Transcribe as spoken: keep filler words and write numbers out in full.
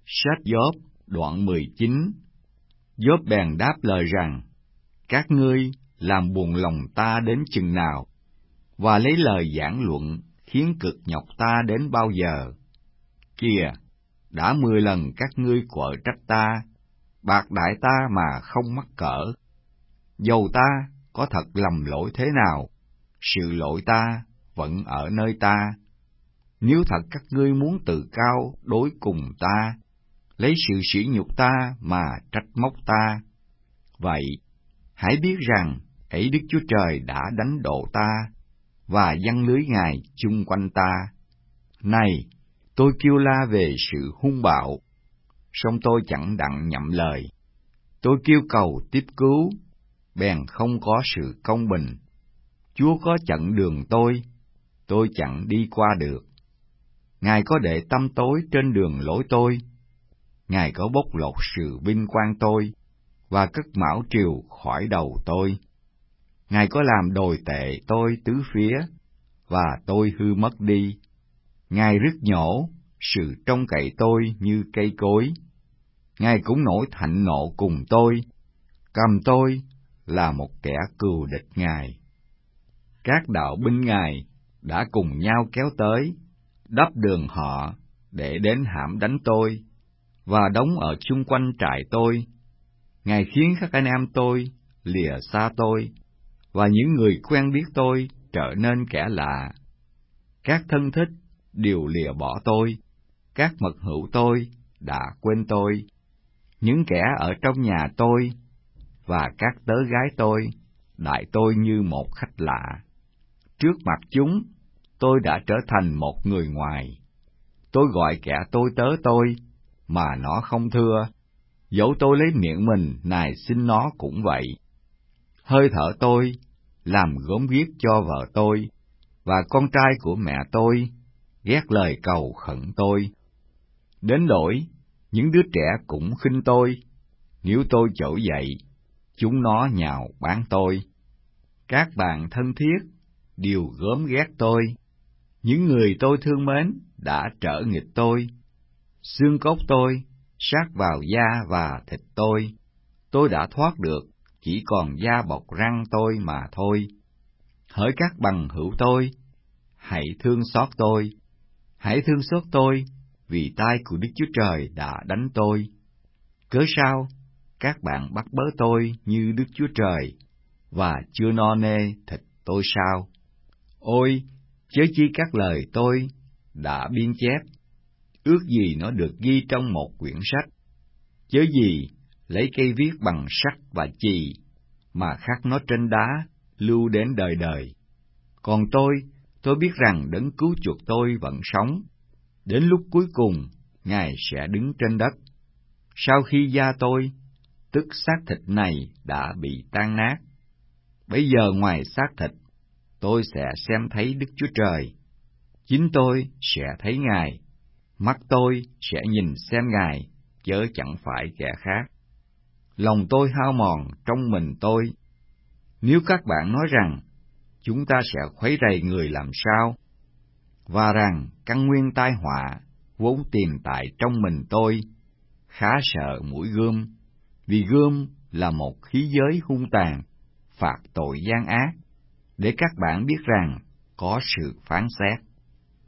Sách Gióp đoạn mười chín. Gióp bèn đáp lời rằng: Các ngươi làm buồn lòng ta đến chừng nào, và lấy lời giảng luận khiến cực nhọc ta đến bao giờ? Kìa, đã mười lần các ngươi quở trách ta, bạc đãi ta mà không mắc cỡ. Dầu ta có thật lầm lỗi thế nào, sự lỗi ta vẫn ở nơi ta. Nếu thật các ngươi muốn tự cao đối cùng ta, lấy sự sỉ nhục ta mà trách móc ta, vậy hãy biết rằng ấy Đức Chúa Trời đã đánh độ ta, và giăng lưới Ngài chung quanh ta. Này, tôi kêu la về sự hung bạo, song tôi chẳng đặng nhậm lời. Tôi kêu cầu tiếp cứu, bèn không có sự công bình. Chúa có chặn đường tôi, tôi chẳng đi qua được. Ngài có để tăm tối trên đường lối tôi, Ngài có bóc lột sự vinh quang tôi, và cất mão triều khỏi đầu tôi. Ngài có làm đồi tệ tôi tứ phía, và tôi hư mất đi. Ngài rứt nhổ sự trông cậy tôi như cây cối. Ngài cũng nổi thạnh nộ cùng tôi, cầm tôi là một kẻ cừu địch Ngài. Các đạo binh Ngài đã cùng nhau kéo tới, đắp đường họ để đến hãm đánh tôi, và đóng ở chung quanh trại tôi. Ngài khiến các anh em tôi lìa xa tôi, và những người quen biết tôi trở nên kẻ lạ. Các thân thích đều lìa bỏ tôi, các mật hữu tôi đã quên tôi. Những kẻ ở trong nhà tôi và các tớ gái tôi đại tôi như một khách lạ. Trước mặt chúng, tôi đã trở thành một người ngoài. Tôi gọi kẻ tôi tớ tôi, mà nó không thưa, dẫu tôi lấy miệng mình nài xin nó cũng vậy. Hơi thở tôi làm gốm ghiếc cho vợ tôi, và con trai của mẹ tôi ghét lời cầu khẩn tôi. Đến nỗi những đứa trẻ cũng khinh tôi, nếu tôi trỗi dậy, chúng nó nhào báng tôi. Các bạn thân thiết đều gớm ghét tôi, những người tôi thương mến đã trở nghịch tôi. Xương cốt tôi sát vào da và thịt tôi, tôi đã thoát được, chỉ còn da bọc răng tôi mà thôi. Hỡi các bằng hữu tôi, hãy thương xót tôi, hãy thương xót tôi, vì tay của Đức Chúa Trời đã đánh tôi. Cớ sao các bạn bắt bớ tôi như Đức Chúa Trời, và chưa no nê thịt tôi sao? Ôi, chớ chi các lời tôi đã biên chép, ước gì nó được ghi trong một quyển sách, chớ gì lấy cây viết bằng sắt và chì, mà khắc nó trên đá, lưu đến đời đời. Còn tôi, tôi biết rằng đấng cứu chuộc tôi vẫn sống, đến lúc cuối cùng Ngài sẽ đứng trên đất. Sau khi da tôi, tức xác thịt này đã bị tan nát, bây giờ ngoài xác thịt, tôi sẽ xem thấy Đức Chúa Trời. Chính tôi sẽ thấy Ngài, mắt tôi sẽ nhìn xem Ngài, chớ chẳng phải kẻ khác. Lòng tôi hao mòn trong mình tôi. Nếu các bạn nói rằng, chúng ta sẽ khuấy rầy người làm sao, và rằng căn nguyên tai họa vốn tìm tại trong mình tôi, khá sợ mũi gươm, vì gươm là một khí giới hung tàn, phạt tội gian ác, để các bạn biết rằng có sự phán xét.